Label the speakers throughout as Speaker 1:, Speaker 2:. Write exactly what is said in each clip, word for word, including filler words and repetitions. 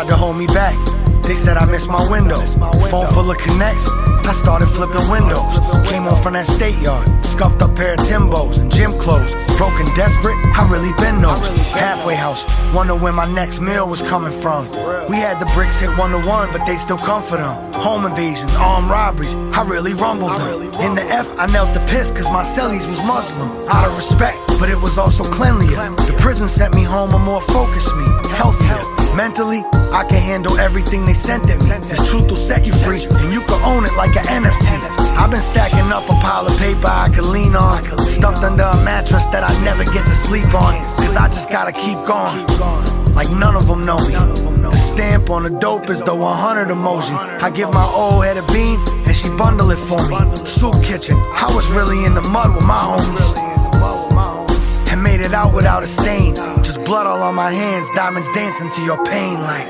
Speaker 1: tried to hold me back. They said I missed my window. Phone full of connects, I started flipping windows. Came home from that state yard, scuffed up pair of Timbos and gym clothes. Broken, desperate, I really been those. Halfway house, wonder where my next meal was coming from. We had the bricks hit one to one, but they still come for them. Home invasions, armed robberies, I really rumbled them. In the F, I knelt the piss cause my cellies was Muslim. Out of respect, but it was also cleanlier. The prison sent me home a more focused me, healthier. Mentally, I can handle everything they sent at me. This truth will set you free, and you can own it like an N F T. I've been stacking up a pile of paper I can lean on, stuffed under a mattress that I never get to sleep on. Cause I just gotta keep going, like none of them know me. The stamp on the dope is the one hundred emoji. I give my old head a bean, and she bundle it for me. Soup kitchen, I was really in the mud with my homies, and made it out without a stain. Just blood all on my hands, diamonds dancing to your pain like.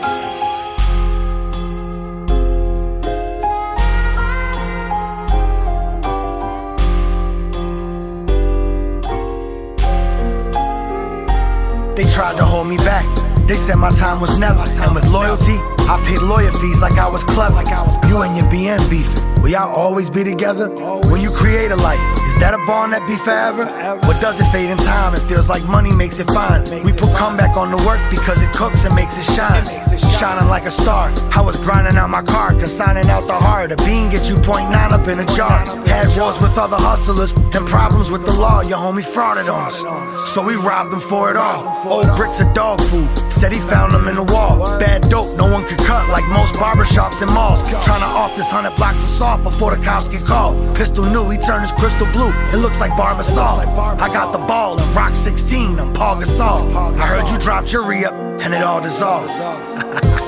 Speaker 1: They tried to hold me back. They said my time was never. And with loyalty, I paid lawyer fees like I was clever. You and your B M beefing, will y'all always be together? When you create a life, is that a bond that be forever? Or does it fade in time? It feels like money makes it fine. We put comeback on the work because it cooks and makes it shine. Shining like a star, I was grinding out my car, consigning out the heart. A bean get you point nine up in a jar. Had wars with other hustlers and problems with the law. Your homie frauded on us, so we robbed them for it all. Old bricks of dog food, said he found them in the wall. Bad dope, no one could cut like most barbershops and malls. Trying to off this hundred blocks of salt before the cops get called. Pistol knew he turned his crystal blue, it looks like Barbasol. I got the ball and rock sixteen, I'm Paul Gasol. I heard you dropped your re-up and it all dissolved.